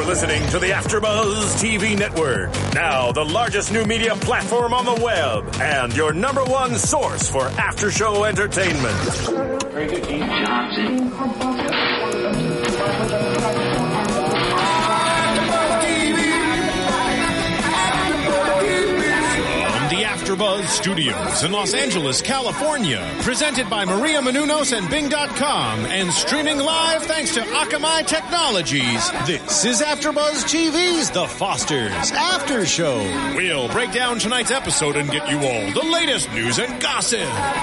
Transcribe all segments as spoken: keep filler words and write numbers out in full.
listening to the AfterBuzz T V network. Now, the largest new media platform on the web and your number one source for after-show entertainment. Very good, Keith Johnson. AfterBuzz Studios in Los Angeles, California. Presented by Maria Menounos and Bing dot com and streaming live thanks to Akamai Technologies. This is AfterBuzz T V's The Fosters After Show. We'll break down tonight's episode and get you all the latest news and gossip.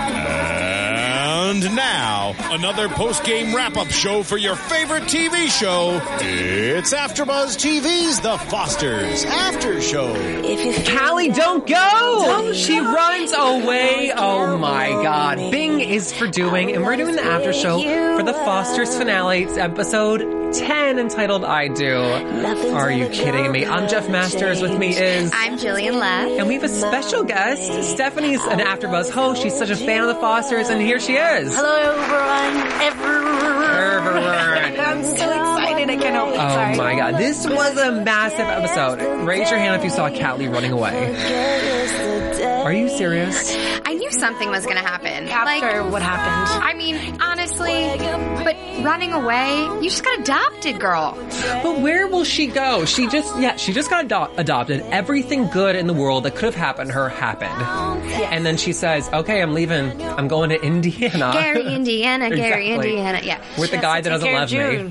And now, another post-game wrap-up show for your favorite T V show. It's AfterBuzz T V's The Fosters After Show. Callie, don't go! Don't she go. runs away. Oh my God. Bing is for doing, and we're doing the after show for the Fosters finale. It's episode ten, entitled I Do. Are you kidding me? I'm Jeff Masters. With me is... I'm Jillian Leff. And we have a special guest. Stephanie's an AfterBuzz host. She's such a fan of the Fosters, and here she is. Hello, everyone. Everyone. Everyone. I'm so excited. I can't help it. Oh Sorry. my God. This was a massive episode. Raise your hand if you saw Callie running away. Are you serious? I knew something was going to happen. After like, what happened. I mean, honestly, but running away, you just got adopted, girl. But where will she go? She just, yeah, she just got ado- adopted. Everything good in the world that could have happened to her happened. Yes. And then she says, okay, I'm leaving. I'm going to Indiana. Gary, Indiana, Gary, Exactly. Indiana. Yeah. With the guy that doesn't love me.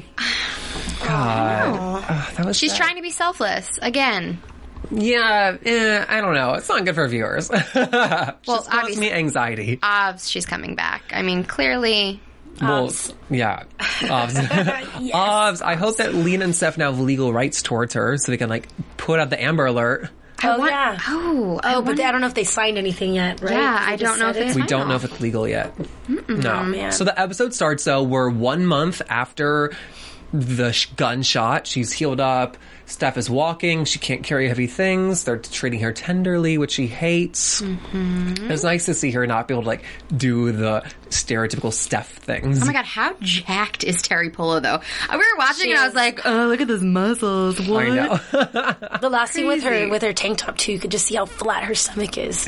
God. Oh, that was She's sad. trying to be selfless again. Yeah, eh, I don't know. It's not good for viewers. well, Well, caused obviously, me anxiety. Obviously, she's coming back. I mean, clearly. Well, Obs. yeah. Obs. yes. Obs. I hope that Lena and Steph now have legal rights towards her so they can, like, put out the Amber Alert. Oh, want, yeah. Oh, oh, but they, I don't know if they signed anything yet, right? Yeah, They I just don't know said if it. it's We final. don't know if it's legal yet. Mm-mm. No. Man. So the episode starts, though. We're one month after the sh- gunshot. She's healed up. Steph is walking. She can't carry heavy things. They're treating her tenderly, which she hates. Mm-hmm. It's nice to see her not be able to, like, do the stereotypical Steph things. Oh my God, how jacked is Terry Polo, though? We were watching She and I is. was like, oh, look at those muscles. What? I know. The last scene with her, Crazy. with her tank top, too, you could just see how flat her stomach is.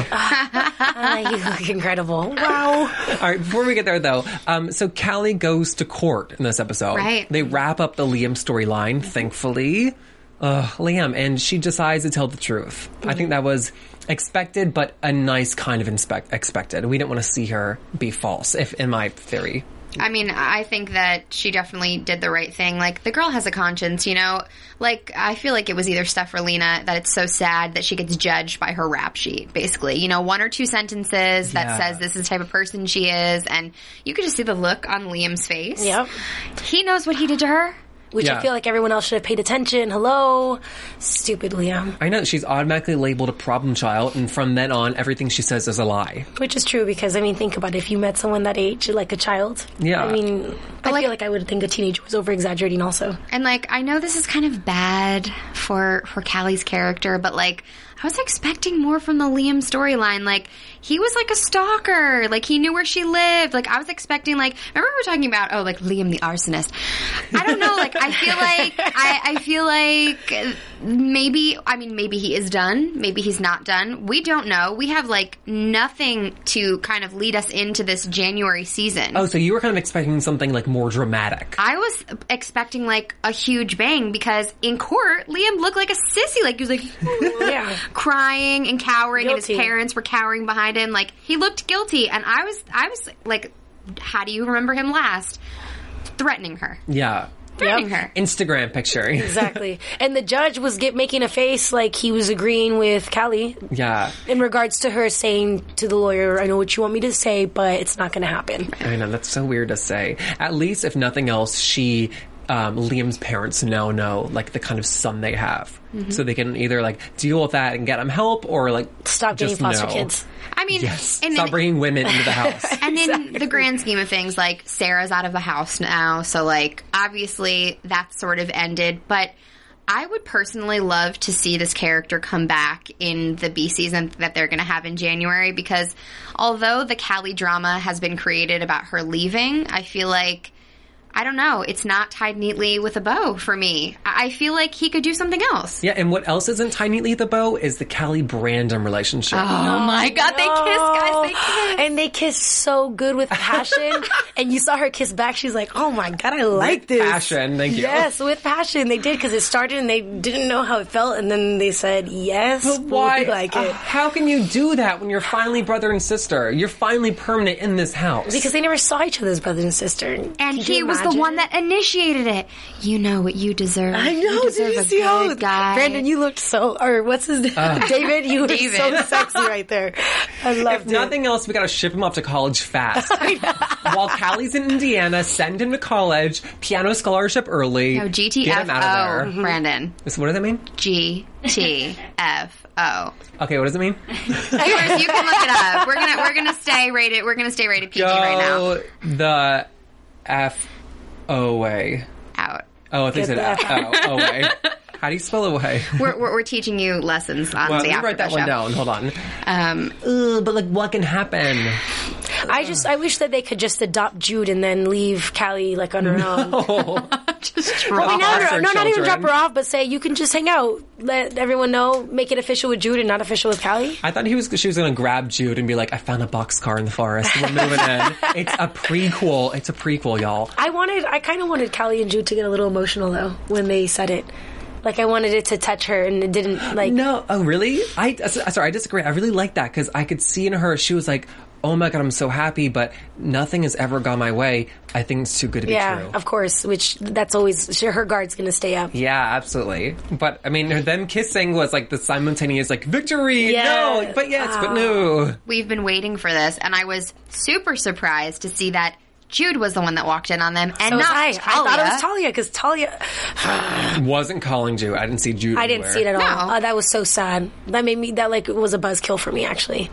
Ah, you look incredible. Wow. All right, before we get there, though, um, so Callie goes to court in this episode. Right. They wrap up the Liam storyline, thankfully. Uh, Liam, and she decides to tell the truth. Mm-hmm. I think that was expected, but a nice kind of inspect- expected. We didn't want to see her be false, if in my theory. I mean, I think that she definitely did the right thing. Like, the girl has a conscience, you know? Like, I feel like it was either Steph or Lena that it's so sad that she gets judged by her rap sheet, basically. You know, one or two sentences that Yeah. says this is the type of person she is, and you could just see the look on Liam's face. Yep. He knows what he did to her. Which Yeah. I feel like everyone else should have paid attention. Hello? Stupid Liam. I know she's automatically labeled a problem child, and from then on, everything she says is a lie. Which is true because, I mean, think about it. If you met someone that age, like a child. Yeah. I mean, I like- feel like I would think a teenager was over-exaggerating also. And, like, I know this is kind of bad for, for Callie's character, but, like, I was expecting more from the Liam storyline. Like, he was like a stalker. Like, he knew where she lived. Like, I was expecting, like, remember we were talking about, oh, like, Liam the arsonist. I don't know, like, I feel like, I, I feel like maybe, I mean, maybe he is done. Maybe he's not done. We don't know. We have, like, nothing to kind of lead us into this January season. Oh, so you were kind of expecting something, like, more dramatic. I was expecting, like, a huge bang because in court, Liam looked like a sissy. Like, he was like, Yeah. crying and cowering, Guilty. and his parents were cowering behind him. Like, he looked guilty, and I was, I was like, how do you remember him last? Threatening her. Yeah. Threatening Yep. her. Instagram picture. Exactly. And the judge was get, making a face like he was agreeing with Callie Yeah. in regards to her saying to the lawyer, I know what you want me to say, but it's not going to happen. I know, that's so weird to say. At least, if nothing else, she, um, Liam's parents now know, like, the kind of son they have. Mm-hmm. So they can either, like, deal with that and get him help, or, like, Stop getting just foster know. kids. I mean, Yes. and Stop then, bringing women into the house. and in the grand scheme of things, like, Sarah's out of the house now, so, like, obviously that's sort of ended, but I would personally love to see this character come back in the B season that they're going to have in January, because although the Callie drama has been created about her leaving, I feel like I don't know. It's not tied neatly with a bow for me. I I feel like he could do something else. Yeah, and what else isn't tied neatly with the bow is the Callie Brandon relationship. Oh my God, they kiss, guys. They kiss. And they kiss so good with passion. And you saw her kiss back. She's like, oh my God, I like With this. passion, thank you. Yes, with passion. They did because it started and they didn't know how it felt. And then they said, yes, But why? we like uh, it. how can you do that when you're finally brother and sister? You're finally permanent in this house. Because they never saw each other as brother and sister. And Can he you was the imagine? one that initiated it. You know what you deserve. I know. You deserve Did you a see how good guy. Brandon? You looked so, or what's his name? David. You were David. so sexy right there. I loved If it. nothing else, we gotta ship him off to college fast. While Callie's in Indiana, send him to college, piano scholarship early. No, Get him out G T of F O, there. Brandon. So what does that mean? G T F O. Okay, what does it mean? Viewers, you can look it up. We're gonna we're gonna stay rated. We're gonna stay rated P G right now. Go the F O way. Out. Oh, I think Get I said the F. Oh, away. How do you spell away? We're, we're we're teaching you lessons on Well, the let me after write that show. one down. Hold on. Um, Ugh, but like, what can happen? I just, I wish that they could just adopt Jude and then leave Callie like on her own. Oh, just I mean, not, Foster no, not even children. drop her off, but say you can just hang out. Let everyone know. Make it official with Jude and not official with Callie. I thought he was. She was going to grab Jude and be like, "I found a boxcar in the forest. We're moving in." It's a prequel. It's a prequel, y'all. I wanted, I kind of wanted Callie and Jude to get a little emotional though when they said it. Like I wanted it to touch her, and it didn't. Like No, oh really? I uh, sorry, I disagree. I really like that because I could see in her. She was like, "Oh my God, I'm so happy," but nothing has ever gone my way. I think it's too good to be yeah, true. of course. Which that's always sure her guard's gonna stay up. Yeah, absolutely. But I mean, them kissing was like the simultaneous like victory. Yeah. No, but yes, but no. We've been waiting for this, and I was super surprised to see that Jude was the one that walked in on them, and So was not I. Talia. I thought it was Talia because Talia. Wasn't calling Jude. I didn't see Jude. I didn't anywhere. see it at all. No. Uh, that was so sad. That made me. That like was a buzzkill for me actually.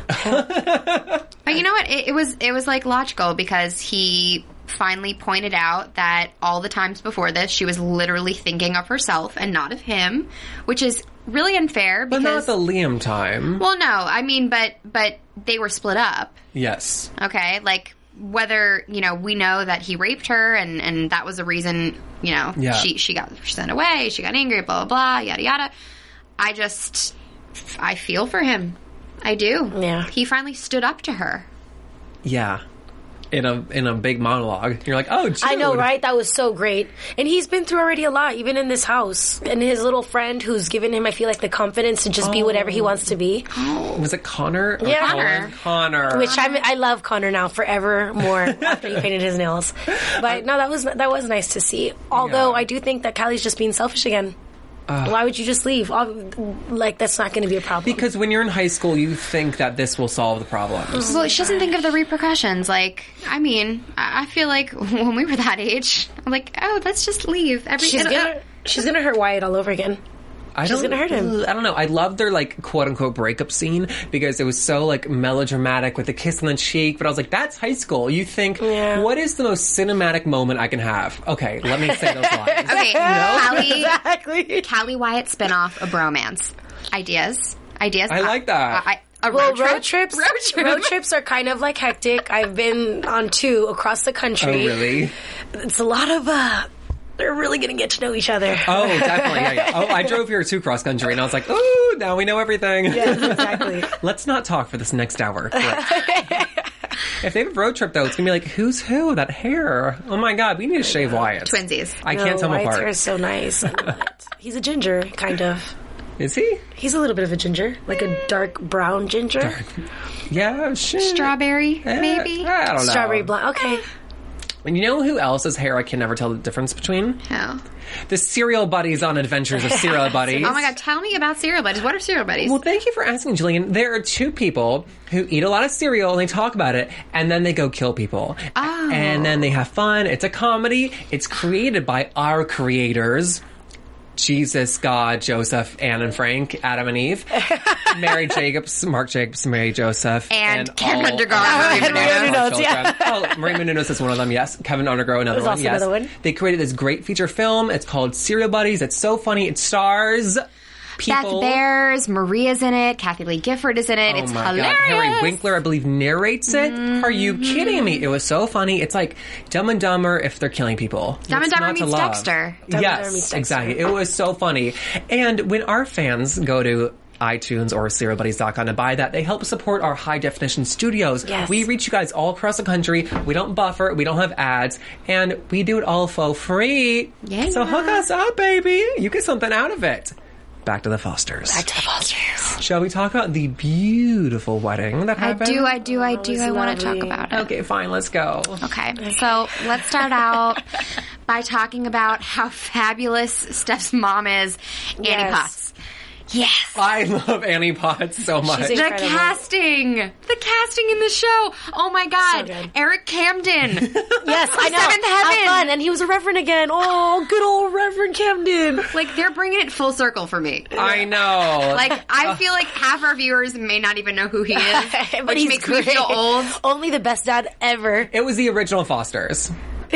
But you know what? It, it was it was like logical because he finally pointed out that all the times before this, she was literally thinking of herself and not of him, which is really unfair. But Because not the Liam time. well, no, I mean, but but they were split up. Yes. Okay, like whether you know we know that he raped her and and that was the reason you know Yeah. she she got sent away, she got angry, blah blah blah, yada yada. I just I feel for him. I do. Yeah. He finally stood up to her. Yeah. In a in a big monologue, you're like, oh, Jude. I know, right? That was so great. And he's been through already a lot, even in this house. And his little friend who's given him, I feel like, the confidence to just be whatever he wants to be. Was it Connor? Or Yeah. Colin? Connor. Which I'm, I love Connor now forever more after he painted his nails. But no, that was that was nice to see. Although Yeah. I do think that Callie's just being selfish again. Why would you just leave? Ob- Like, that's not going to be a problem. Because when you're in high school, you think that this will solve the problems. Well, she doesn't think of the repercussions. Like, I mean, I I feel like when we were that age, I'm like, oh, let's just leave. Every she's uh, gonna she's gonna hurt Wyatt all over again. I She's don't, gonna hurt him. I don't know. I love their like quote unquote breakup scene because it was so like melodramatic with the kiss on the cheek. But I was like, that's high school. You think, Yeah. what is the most cinematic moment I can have? Okay, let me say those lines. Okay, Callie, Exactly. Callie Wyatt spinoff, a bromance. Ideas, ideas. I like that. I, I, a Well, road, road, trip? trips, Road trip. road trips are kind of like hectic. I've been on two across the Oh, country. really? It's a lot of. uh They're really gonna get to know each other. Oh, definitely. Yeah, yeah. Oh, I drove here too cross country, and I was like, oh, now we know everything. Yes, exactly. Let's not talk for this next hour. If they have a road trip, though, it's going to be like, who's who? That hair. Oh, my God. We need to shave Wyatt. Twinsies. I can't No, tell them Wyatt's apart. hair is so nice. I love it. He's a ginger, kind of. Is he? He's a little bit of a ginger, like a dark brown ginger, Yeah, shit. Strawberry, Eh, maybe. I don't know. strawberry blonde. Okay, And you know who else's hair I can never tell the difference between? Oh. The Serial Buddies on Adventures of Serial Buddies. Oh my God! Tell me about cereal buddies. What are cereal buddies? Well, thank you for asking, Jillian. There are two people who eat a lot of cereal and they talk about it, and then they go kill people. Oh. And then they have fun. It's a comedy. It's created by our creators. Jesus, God, Joseph, Anne and Frank, Adam and Eve, Mary Jacobs, Mark Jacobs, Mary Joseph, And Kevin all Undergaro, of Marie our Menounos, children. yeah. Oh, Marie Menounos is one of them, yes. Kevin Undergaro, another There's one, also yes. another one. They created this great feature film. It's called Serial Buddies. It's so funny. It stars people. Beth Bears, Maria's in it, Kathy Lee Gifford is in it. Oh it's my hilarious. God. Harry Winkler, I believe, narrates it. Mm-hmm. Are you kidding me? It was so funny. It's like Dumb and Dumber if they're killing people. Dumb and What's Dumber not to meets love? Dexter. Dumb and yes, Dumber meets Dexter. exactly. It was so funny. And when our fans go to iTunes or serial buddies dot com to buy that, they help support our high definition studios. Yes. We reach you guys all across the country. We don't buffer, we don't have ads, and we do it all for free. Yeah. So hook us up, baby. You get something out of it. Back to the Fosters. Back to the Fosters. Shall we talk about the beautiful wedding that I happened? do, I do, I do. was I want to talk lovely. about it. Okay, fine, let's go. Okay, so let's start out by talking about how fabulous Steph's mom is, Annie Yes. Potts. Yes. I love Annie Potts so much. She's The incredible. casting, the casting in the show. Oh my God, So good. Eric Camden. Yes, I know. Seventh How Heaven. fun. And he was a reverend again. Oh, good old Reverend Camden. Like they're bringing it full circle for me. I know. Like I feel like half our viewers may not even know who he is, but which he's makes great. me feel old. Only the best dad ever. It was the original Fosters.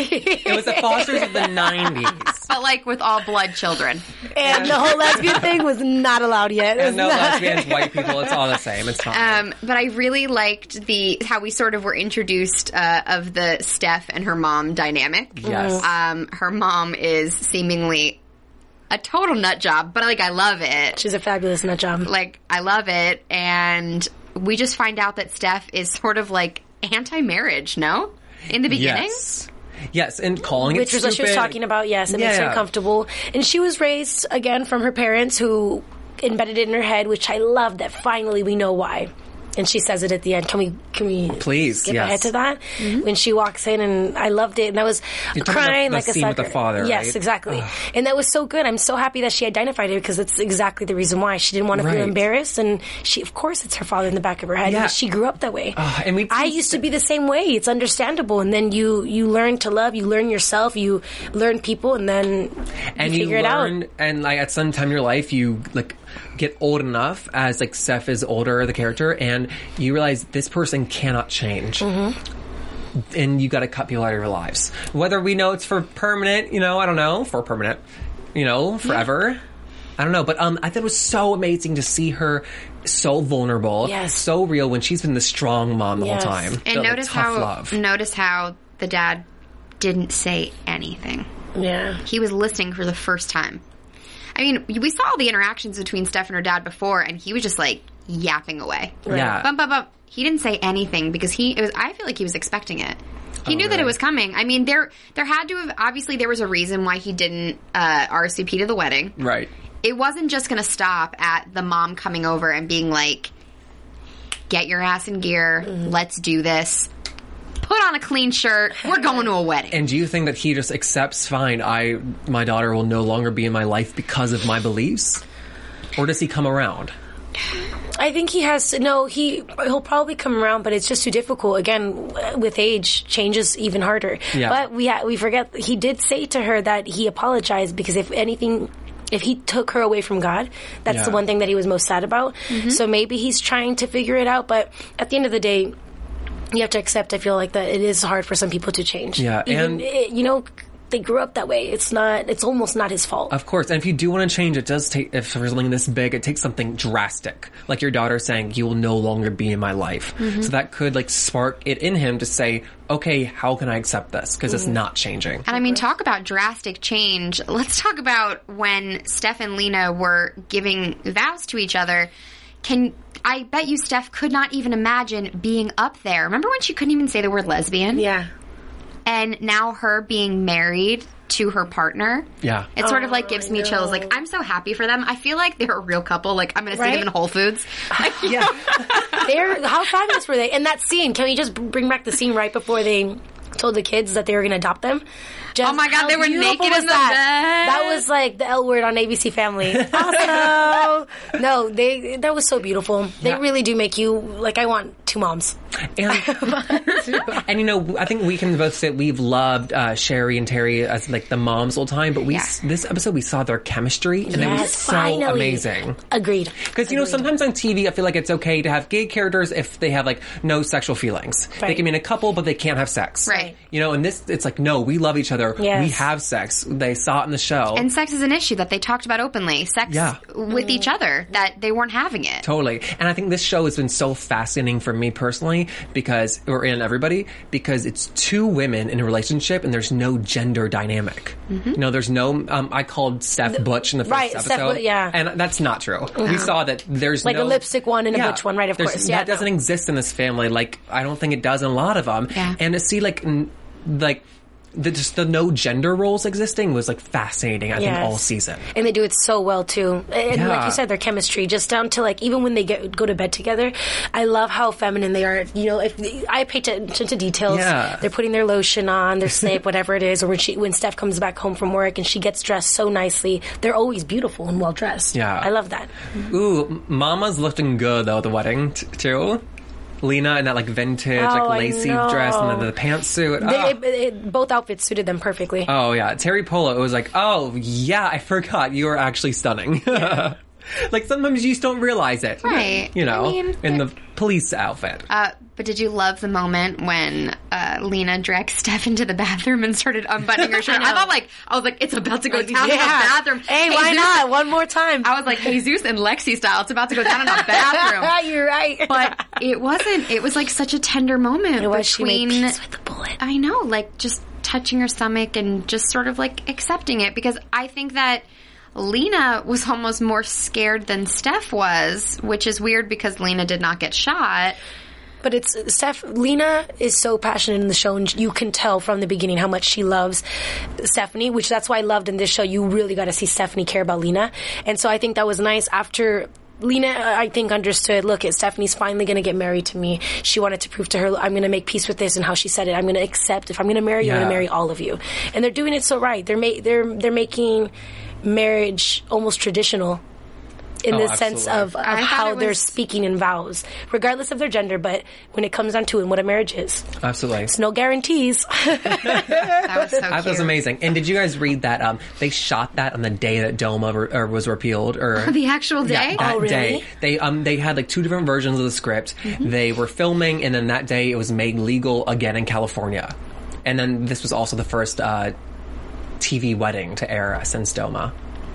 It was the Fosters of the nineties. But like with all blood children. And the whole lesbian thing was not allowed yet. It was And no not- lesbians, white people, it's all the same. It's fine. Um, but I really liked the how we sort of were introduced uh, of the Steph and her mom dynamic. Yes. Um, her mom is seemingly a total nut job, but like I love it. She's a fabulous nut job. Like I love it, and we just find out that Steph is sort of like anti-marriage. No, in the beginning. Yes. Yes, and calling Which it was what she was stupid. talking about, yes. It makes her Yeah. uncomfortable. And she was raised, again, from her parents who embedded it in her head, which I love that finally we know why. And she says it at the end. Can we can we Please, skip yes. ahead to that? When she walks in, and I loved it, and I was You're talking about crying the like a scene sucker. with the father, yes, right? exactly. And that was so good. I'm so happy that she identified it because that's exactly the reason why. She didn't want to Right. feel embarrassed, and she, of course, it's her father in the back of her head. Yeah. And she grew up that way. Uh, and we've I seen used to be the same way. It's understandable, and then you you learn to love, you learn yourself, you learn people, and then and you you figure it out. learn, and like at some time in your life, you like get old enough as like Steph is older, the character, and you realize this person cannot change. Mm-hmm. And you got to cut people out of your lives. Whether we know it's for permanent, you know, I don't know, for permanent, you know, forever. I don't know, but um, I thought it was so amazing to see her so vulnerable, Yes. so real when she's been the strong mom the Yes. whole time. And The, like, notice tough how love. notice how the dad didn't say anything. Yeah. He was listening for the first time. I mean, we saw all the interactions between Steph and her dad before, and he was just like yapping away. Yeah. Bum, bum, bum. He didn't say anything because he. It was. I feel like he was expecting it. He Oh, knew that really? it was coming. I mean, there there had to have obviously there was a reason why he didn't uh, R S V P to the wedding. Right. It wasn't just going to stop at the mom coming over and being like, "Get your ass in gear. Mm-hmm. Let's do this. Put on a clean shirt. We're going to a wedding." And do you think that he just accepts, fine, I my daughter will no longer be in my life because of my beliefs? Or does he come around? I think he has to, no, he, he'll probably come around, but it's just too difficult. Again, with age, change is even harder. Yeah. But we ha- we forget, he did say to her that he apologized because if anything, if he took her away from God, that's Yeah. the one thing that he was most sad about. So maybe he's trying to figure it out, but at the end of the day, you have to accept, I feel like, that it is hard for some people to change. Yeah, Even, and- it, you know, they grew up that way. It's not, it's almost not his fault. Of course. And if you do want to change, it does take, if for something this big, it takes something drastic. Like your daughter saying, you will no longer be in my life. Mm-hmm. So that could like spark it in him to say, okay, how can I accept this? Because it's not changing. And I mean, talk about drastic change. Let's talk about when Steph and Lena were giving vows to each other. Can I bet you Steph could not even imagine being up there. Remember when she couldn't even say the word lesbian? Yeah. And now her being married to her partner. Yeah. It sort of like gives me chills. Like, I'm so happy for them. I feel like they're a real couple. Like, I'm going to see Right? them in Whole Foods. Yeah. They're, how fabulous were they? And that scene, can we just bring back the scene right before they told the kids that they were going to adopt them? Just Oh my God, how they were beautiful naked was in the that? bed. That was like the L word on A B C Family. Awesome. No, they that was so beautiful. They Yeah. really do make you, like, I want two moms. And, and you know, I think we can both say we've loved uh, Sherry and Terry as like the moms all the time, but we Yeah. this episode we saw their chemistry and it was Yes, so finally. amazing. Agreed. Because, you know, sometimes on T V, I feel like it's okay to have gay characters if they have, like, no sexual feelings. They Right. can be in a couple, but they can't have sex. Right. You know, and this, it's like, no, we love each other. Yes. We have sex. They saw it in the show. And sex is an issue that they talked about openly. Sex Yeah. with each other, that they weren't having it. Totally. And I think this show has been so fascinating for me personally because, or in everybody, because it's two women in a relationship and there's no gender dynamic. Mm-hmm. You know, there's no, um, I called Steph Butch in the first Right, episode. Steph Bu- yeah. And that's not true. We saw that there's Like no... a lipstick one and a Yeah. butch one, right, of There's- course. Yeah, that doesn't no. exist in this family. Like, I don't think it does in a lot of them. Yeah. And to see, like, n- like, the, just the no gender roles existing was, like, fascinating, I think, Yes. all season. And they do it so well too. And Yeah. like you said, their chemistry, just down to like even when they get go to bed together, I love how feminine they are. You know, if I pay attention to details, Yeah. they're putting their lotion on, their snape, whatever it is, or when she when Steph comes back home from work and she gets dressed so nicely, they're always beautiful and well dressed. Yeah. I love that. Ooh, Mama's looking good, though, at the wedding, t- too. Lena in that, like, vintage, Oh, like, I lacy know. dress and then the pantsuit. They, Ah. it, it, both outfits suited them perfectly. Oh, yeah. Terry Polo, it was like, oh, yeah, I forgot. You are actually stunning. Like, sometimes you just don't realize it. Right. You know, I mean, in the police outfit. Uh, but did you love the moment when uh, Lena dragged Steph into the bathroom and started unbuttoning her shirt? I, thought, like, I was like, it's about to go down in the bathroom. Hey, why Jesus- not? One more time. I was like, Jesus and Lexi style. It's about to go down in the bathroom. You're right. But it wasn't. It was like such a tender moment it was, she between. made peace with the bullet. I know, like just touching her stomach and just sort of like accepting it, because I think that Lena was almost more scared than Steph was, which is weird because Lena did not get shot. But it's Steph. Lena is so passionate in the show, and you can tell from the beginning how much she loves Stephanie. Which that's why I loved in this show. You really got to see Stephanie care about Lena, and so I think that was nice. After Lena, I think, understood. Look, Stephanie's finally going to get married to me. She wanted to prove to her, I'm going to make peace with this, and how she said it. I'm going to accept. If I'm going to marry you, I'm Yeah. going to marry all of you. And they're doing it so right. They're ma- they're they're making marriage almost traditional. In Oh, the sense absolutely. of, of I thought how it they're was- speaking in vows, regardless of their gender, but when it comes down to it, and what a marriage is. Absolutely. It's no guarantees. That was so That cute. was amazing. And did you guys read that um, they shot that on the day that DOMA re- or was repealed? Or The actual day? Yeah, that Oh, really? day. They um they had like two different versions of the script. Mm-hmm. They were filming, and then that day it was made legal again in California. And then this was also the first uh, T V wedding to air since DOMA.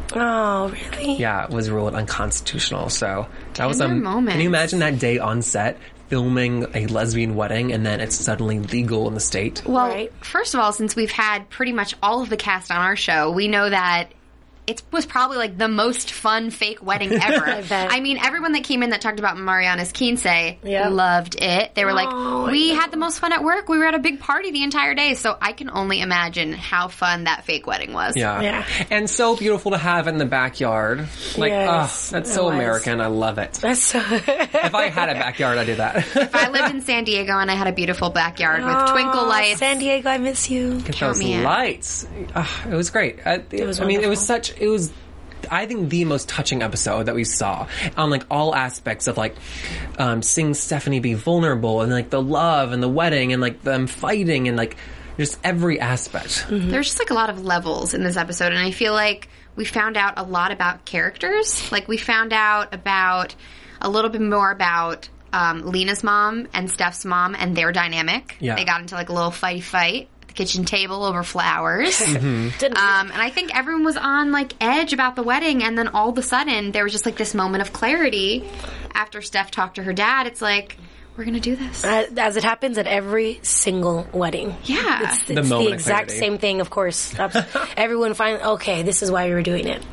Oh, really? Yeah, it was ruled unconstitutional. So that was a Tender moments. Can you imagine that day on set filming a lesbian wedding, and then it's suddenly legal in the state? Well, Right. first of all, since we've had pretty much all of the cast on our show, we know that it was probably like the most fun fake wedding ever. I bet. I mean, everyone that came in that talked about Mariana's quince Yeah. loved it. They were Oh, like, I we know. had the most fun at work. We were at a big party the entire day. So I can only imagine how fun that fake wedding was. Yeah. Yeah. And so beautiful to have in the backyard. Like, Yes, oh, that's it so was. American. I love it. That's so. If I had a backyard, I'd do that. If I lived in San Diego and I had a beautiful backyard with twinkle lights. San Diego, I miss you. Get Count those me in. lights. Oh, it was great. Uh, it, was I mean, it was wonderful. such, it was, I think, the most touching episode that we saw on like all aspects of like um, seeing Stephanie be vulnerable and like the love and the wedding and like them fighting and like just every aspect. There's just like a lot of levels in this episode, and I feel like we found out a lot about characters. Like we found out about a little bit more about um, Lena's mom and Steph's mom and their dynamic. Yeah. They got into like a little fighty fight at the kitchen table over flowers. Didn't Um, and I think everyone was on like edge about the wedding, and then all of a sudden there was just like this moment of clarity after Steph talked to her dad. It's like, we're gonna do this. as, as it happens at every single wedding. Yeah. It's, The it's the, moment of exact clarity. same thing, of course. Abs- Everyone finally, okay, this is why we were doing it.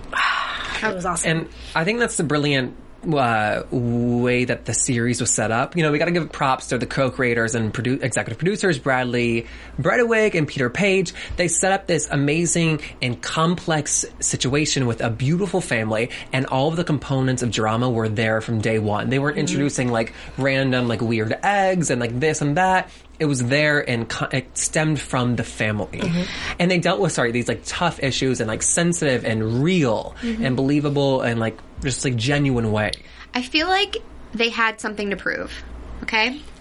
It was awesome. And I think that's the brilliant uh, way that the series was set up. You know, we got to give props to the co-creators and produ- executive producers, Bradley Bredewig and Peter Page. They set up this amazing and complex situation with a beautiful family, and all of the components of drama were there from day one. They weren't introducing like random like weird eggs and like this and that. It was there and co- it stemmed from the family. And they dealt with, sorry, these like tough issues in like sensitive and real and believable and like just like genuine way. I feel like they had something to prove. Okay?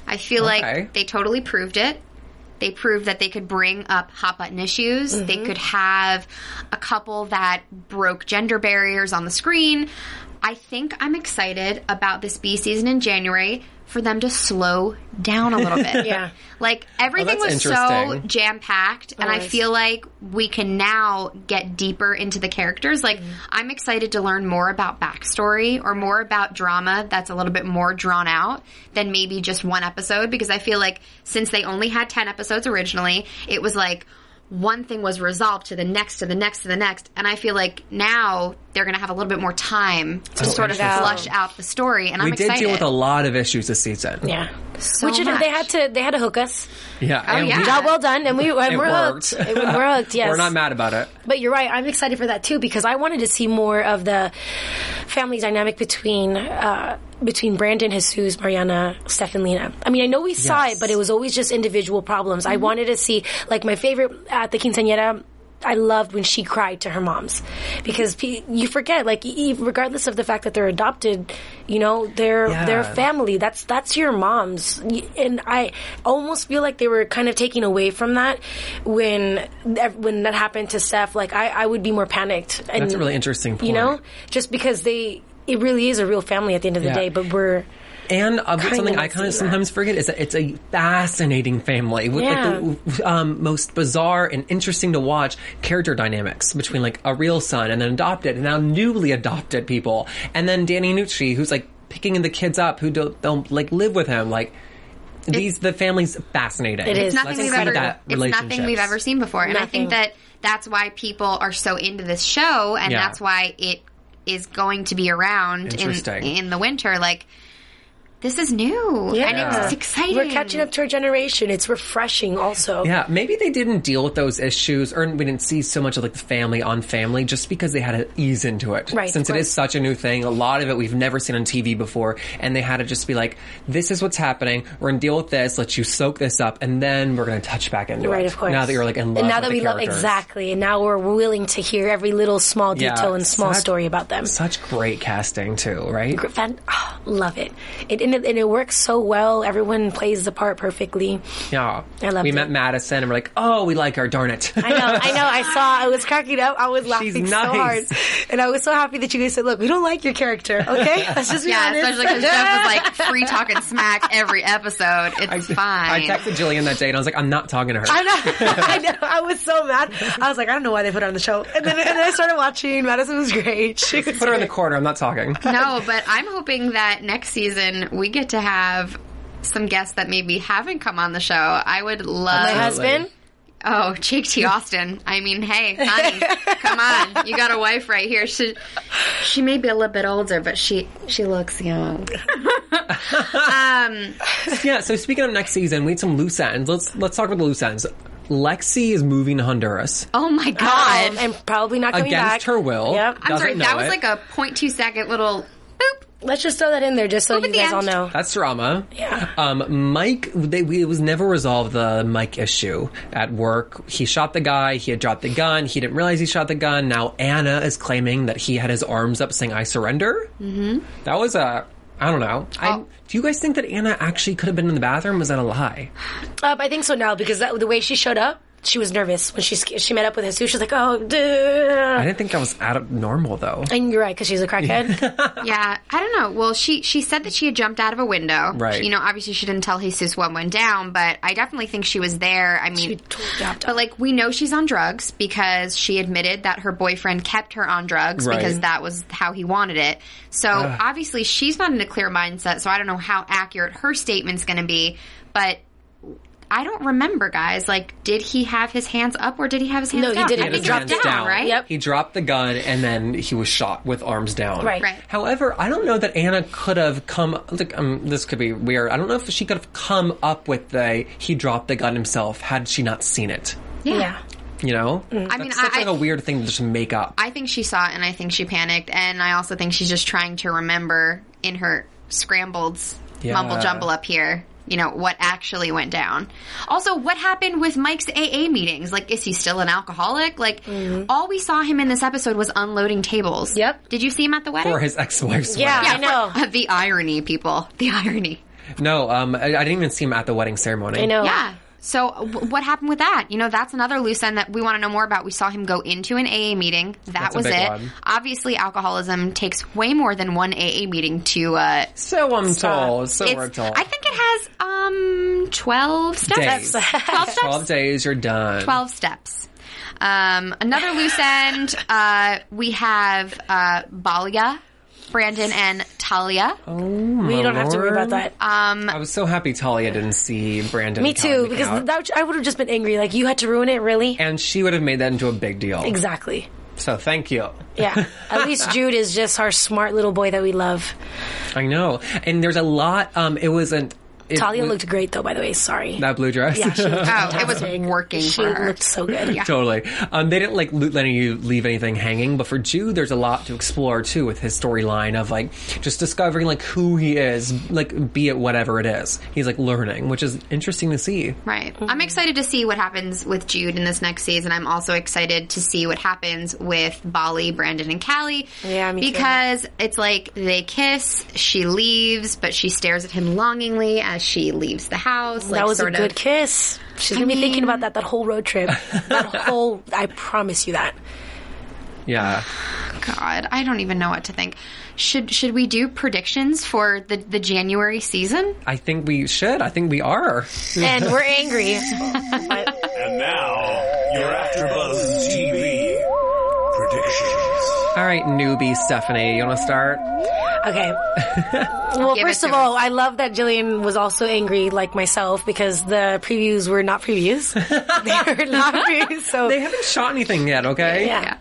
I feel Okay. like they totally proved it. They proved that they could bring up hot button issues. Mm-hmm. They could have a couple that broke gender barriers on the screen. I think I'm excited about this B season in January for them to slow down a little bit. Yeah. Like, everything Oh, that's was so interesting. jam-packed, and I was. feel like we can now get deeper into the characters. Like, I'm excited to learn more about backstory or more about drama that's a little bit more drawn out than maybe just one episode, because I feel like since they only had ten episodes originally, it was like one thing was resolved to the next, to the next, to the next, and I feel like now they're going to have a little bit more time to Oh, sort of interesting. flush out the story, and We I'm did excited. deal with a lot of issues this season. Yeah. So Which it, much. they had to they had to hook us. Yeah. Oh, and yeah. we- Job well done, and we and it we're worked. hooked. And we're hooked. Yes. We're not mad about it. But you're right. I'm excited for that too because I wanted to see more of the family dynamic between uh, between Brandon, Jesus, Mariana, Steph, and Lena. I mean, I know we saw Yes. it, but it was always just individual problems. I wanted to see, like, my favorite at the quinceañera. I loved when she cried to her moms because pe- you forget, like, e- regardless of the fact that they're adopted, you know, they're Yeah. they're family. That's that's your moms, Y- and I almost feel like they were kind of taking away from that when when that happened to Steph. Like, I, I would be more panicked. And, That's a really interesting point. You know, just because they, it really is a real family at the end of the Yeah. day. But we're And uh, Kinda something I not kind of seeing sometimes forget is that it's a fascinating family with Yeah. like the um, most bizarre and interesting to watch character dynamics between like a real son and an adopted and now newly adopted people, and then Danny Nucci, who's like picking the kids up who don't, don't like live with him. Like these, the family's fascinating. It is. It's nothing Let's we've see ever. that It's nothing we've relationships. ever seen before, and I think Nothing. that that's why people are so into this show, and Yeah. that's why it is going to be around in Interesting. in the winter. Like, this is new, Yeah. and it's exciting. We're catching up to our generation. It's refreshing, also. Yeah, maybe they didn't deal with those issues, or we didn't see so much of like the family on family, just because they had to ease into it. Right, Since it right. is such a new thing, a lot of it we've never seen on T V before, and they had to just be like, "This is what's happening. We're gonna deal with this. Let you soak this up, and then we're gonna touch back into it." Right, of course. Now that you're like in love, and now with that the we love characters. exactly, and now we're willing to hear every little small Yeah, detail and small such- story about them. Such great casting too, right? Fan, oh, love it. It and, it. and it works so well. Everyone plays the part perfectly. Yeah, I loved We it. met Madison, and we're like, "Oh, we like her. Darn it!" I know, I know. I saw. I was cracking up. I was laughing so nice. hard, and I was so happy that you guys said, "Look, we don't like your character. Okay, let's just be Yeah, honest." especially because Jeff was like free talking smack every episode. It's fine. I texted Jillian that day, and I was like, "I'm not talking to her." I know. I know. I was so mad. I was like, I don't know why they put her on the show. And then, and then I started watching. Madison was great. She was Put her in the great. corner. I'm not talking. No, but I'm hoping that next season we get to have some guests that maybe haven't come on the show. I would love. My husband. Oh, Jake T. Austin. I mean, hey, honey, come on. You got a wife right here. She she may be a little bit older, but she she looks young. um, Yeah, so speaking of next season, we had some loose ends. Let's let's talk about the loose ends. Lexi is moving to Honduras oh my god. Um, and probably not coming against back. her will. Yep. I'm sorry, Doesn't that know was it. like a zero point two second little boop. Let's just throw that in there just so Open you the guys all end. know. That's drama. Yeah. Um, Mike, they, we, it was never resolved, the Mike issue at work. He shot the guy. He had dropped the gun. He didn't realize he shot the gun. Now Anna is claiming that he had his arms up saying, "I surrender." Mm-hmm. That was a, I don't know. I, Oh. do you guys think that Anna actually could have been in the bathroom? Or was that a lie? Uh, I think so now because that, the way she showed up, she was nervous when she she met up with Jesus. She was like, "Oh, duh." I didn't think that was out of normal, though. And you're right because she's a crackhead. Yeah, I don't know. Well, she she said that she had jumped out of a window. Right. You know, obviously she didn't tell Jesus what went down, but I definitely think she was there. I mean, She totally dropped but like we know she's on drugs because she admitted that her boyfriend kept her on drugs Right. because that was how he wanted it. So obviously she's not in a clear mindset. So I don't know how accurate her statement's going to be, but. I don't remember, guys. Like, did he have his hands up or did he have his hands No, he down? didn't. I He think had he his dropped hands down, down. right? Yep. He dropped the gun and then he was shot with arms down. Right. Right. However, I don't know that Anna could have come. Like, um, this could be weird. I don't know if she could have come up with the he dropped the gun himself had she not seen it. yeah. You know, I That's mean, such I- like a weird thing to just make up. I think she saw it and I think she panicked. And I also think she's just trying to remember in her scrambled Yeah. mumble jumble up here, you know, what actually went down. Also, what happened with Mike's A A meetings? Like, is he still an alcoholic? Like, all we saw him in this episode was unloading tables. Yep. Did you see him at the wedding? For his ex-wife's Yeah. wedding. I know. for- the irony, people. The irony. No, um, I, I didn't even see him at the wedding ceremony. I know. Yeah. So w- what happened with that? You know, that's another loose end that we want to know more about. We saw him go into an A A meeting. That That's a was big it. one. Obviously, alcoholism takes way more than one A A meeting to. Uh, So I'm Stop. told. So we're it's, told. I think it has um twelve steps. Days. Twelve steps. Twelve days, you're done. Twelve steps. Um, another loose end. Uh, we have uh, Balia, Brandon, and Talia. We don't have to worry about that. Um, I was so happy Talia didn't see Brandon. Me and Callie too, make because out. that, I would have just been angry. Like, you had to ruin it, really? And she would have made that into a big deal. Exactly. So thank you. Yeah. At least Jude is just our smart little boy that we love. I know. And there's a lot. Um, it wasn't. It Talia was- looked great, though, by the way. Sorry. that blue dress. Yeah, she looked oh, it was fantastic. working She for her. looked so good. Yeah. Totally. Um, they didn't like lo- letting you leave anything hanging, but for Jude, there's a lot to explore too with his storyline of like just discovering like who he is, like be it whatever it is. He's like learning, which is interesting to see. Right. I'm excited to see what happens with Jude in this next season. I'm also excited to see what happens with Bali, Brandon, and Callie. Yeah, me too. Because it's like they kiss, she leaves, but she stares at him longingly as she leaves the house. Like, That was a sort good of, kiss. She's I going to be mean- thinking about that that whole road trip. That whole, I promise you that. Yeah. God, I don't even know what to think. Should should we do predictions for the, the January season? I think we should. I think we are. And we're angry. And now, your AfterBuzz T V predictions. All right, newbie Stephanie, you want to start? Okay. Well, Give first it of to all, I love that Jillian was also angry like myself because the previews were not previews. They were not previews. So They haven't shot anything yet, okay? yeah.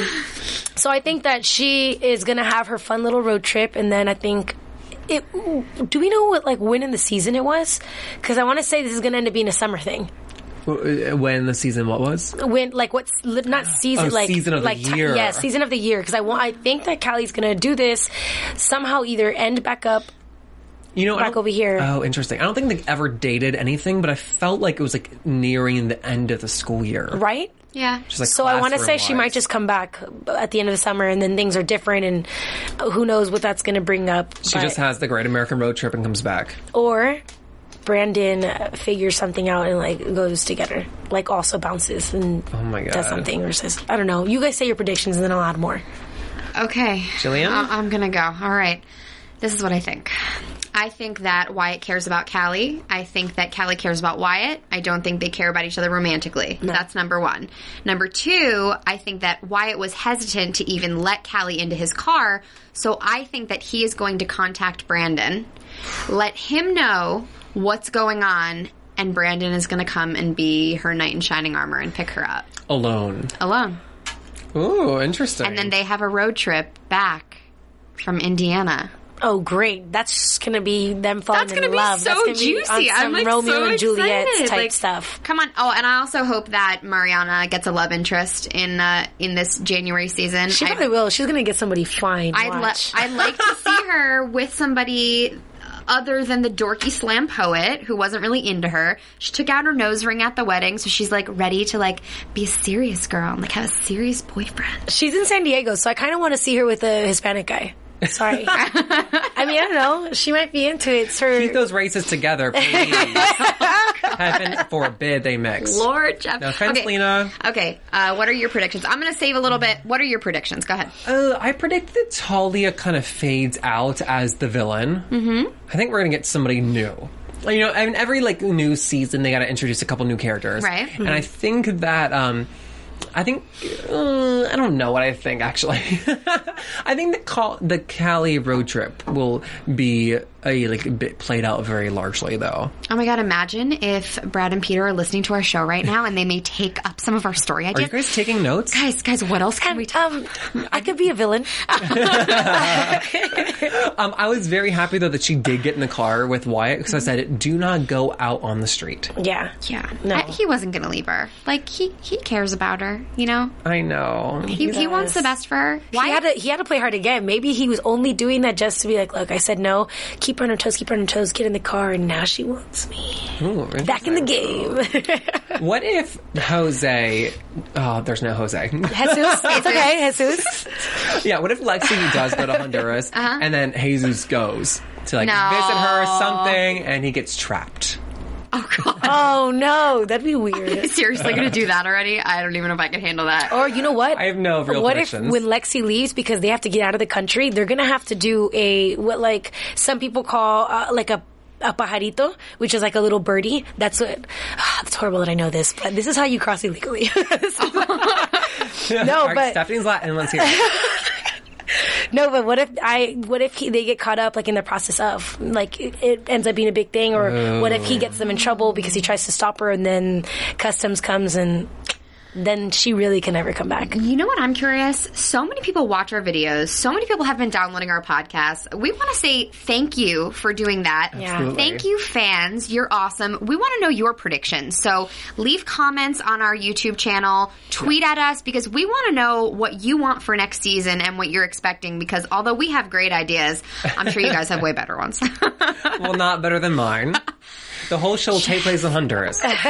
So I think that she is going to have her fun little road trip, and then I think it. Do we know what like when in the season it was? Because I want to say this is going to end up being a summer thing. When the season, what was? When like what's not season Oh, like season of the like ti- year. yeah, season of the year. Because I want I think that Callie's going to do this somehow, either end back up. You know, I Back don't- over here. Oh, interesting. I don't think they ever dated anything, but I felt like it was like nearing the end of the school year. Right? Yeah. Just like So I want to say she classroom-wise. might just come back at the end of the summer, and then things are different, and who knows what that's going to bring up. She but- just has the Great American Road Trip and comes back. or Brandon uh, figures something out and like goes to get her, like also bounces and Oh my God. does something or says, I don't know. You guys say your predictions, and then I'll add more. Okay. Jillian? I- I'm going to go. All right. This is what I think. I think that Wyatt cares about Callie. I think that Callie cares about Wyatt. I don't think they care about each other romantically. That's number one. Number two, I think that Wyatt was hesitant to even let Callie into his car, so I think that he is going to contact Brandon, let him know what's going on, and Brandon is going to come and be her knight in shining armor and pick her up Alone. alone. Ooh, interesting. And then they have a road trip back from Indiana. Oh, great. That's just going to be them falling That's in gonna be love. so That's gonna be juicy. on I'm some like Romeo so and Juliet excited. type Like, stuff. Come on! Oh, and I also hope that Mariana gets a love interest in uh, in this January season. She I, probably will. She's going to get somebody fine. I'd, li- Watch. I'd like to see her with somebody other than the dorky slam poet who wasn't really into her. She took out her nose ring at the wedding, so she's like ready to like be a serious girl and like have a serious boyfriend. She's in San Diego, so I kind of want to see her with a Hispanic guy. Sorry. I mean, I don't know. She might be into it. It's her. Keep those races together, please. Heaven forbid they mix. Lord Jeff. No offense, okay. Lena. Okay, uh, what are your predictions? I'm going to save a little bit. What are your predictions? Go ahead. Uh, I predict that Talia kind of fades out as the villain. Mm-hmm. I think we're going to get somebody new. You know, I mean, every like new season they got to introduce a couple new characters, Right. And I think that um, I think uh, I don't know what I think actually. I think the call the Cali road trip will be a like a bit played out very largely though. Oh my god, imagine if Brad and Peter are listening to our show right now and they may take up some of our story Are you ideas. guys taking notes? Guys, guys, what else can we talk Um, I could be a villain. Um, I was very happy though that she did get in the car with Wyatt because I said, "Do not go out on the street." Yeah. Yeah. No. I- he wasn't going to leave her. Like, he, he cares about her. her, you know? I know. He, he wants the best for her. Why? He had, to, he had to play hard again. Maybe he was only doing that just to be like, look, I said no. Keep her on her toes, keep her on her toes, get in the car, and now she wants me. Ooh, Back in the game. What if Jose... Oh, there's no Jose. Jesus. It's okay, Jesus. Yeah, what if Lexi does go to Honduras, Uh-huh. and then Jesus goes to, like, No. visit her or something, and he gets trapped? Oh, God. Oh, no. That'd be weird. Seriously going to do that already? I don't even know if I can handle that. Or you know what? I have no real What if predictions. when Lexi leaves because they have to get out of the country, they're gonna have to do a what like some people call uh, like a a pajarito, which is like a little birdie. That's what. Uh, it's horrible that I know this, but this is how you cross illegally. No, All right, but Stephanie's Latin. Let's hear it. no, but what if I? What if he, they get caught up like in the process of like it, it ends up being a big thing, or what if he gets them in trouble because he tries to stop her and then customs comes and then she really can never come back. You know what I'm curious? So many people watch our videos. So many people have been downloading our podcast. We want to say thank you for doing that. Yeah. Absolutely. Thank you, fans. You're awesome. We want to know your predictions. So leave comments on our YouTube channel. Tweet at us because we want to know what you want for next season and what you're expecting because although we have great ideas, I'm sure you guys have way better ones. Well, not better than mine. The whole show will take place in Honduras. But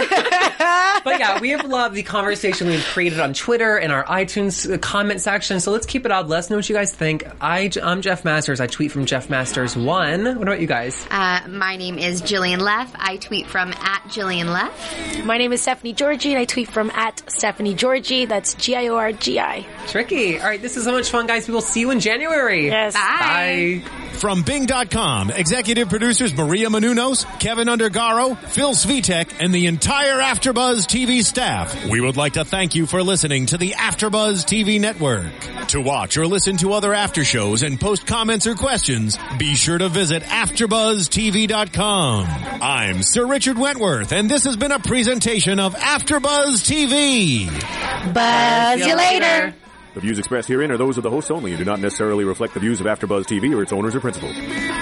yeah, we have loved the conversation we've created on Twitter and our iTunes comment section. So let's keep it odd. Let us know what you guys think. I, I'm Jeff Masters. I tweet from Jeff Masters one. What about you guys? Uh, my name is Jillian Leff. I tweet from at Jillian Leff. My name is Stephanie Georgie, and I tweet from at Stephanie Georgie. That's G I O R G I. Tricky. All right, this is so much fun, guys. We will see you in January. Yes. Bye. Bye. From Bing dot com, executive producers Maria Menounos, Kevin Undergaro, Phil Svitek, and the entire AfterBuzz T V staff. We would like to thank you for listening to the AfterBuzz T V network. To watch or listen to other after shows and post comments or questions, be sure to visit after buzz T V dot com. I'm Sir Richard Wentworth, and this has been a presentation of AfterBuzz T V. Buzz you later. The views expressed herein are those of the hosts only and do not necessarily reflect the views of AfterBuzz T V or its owners or principals.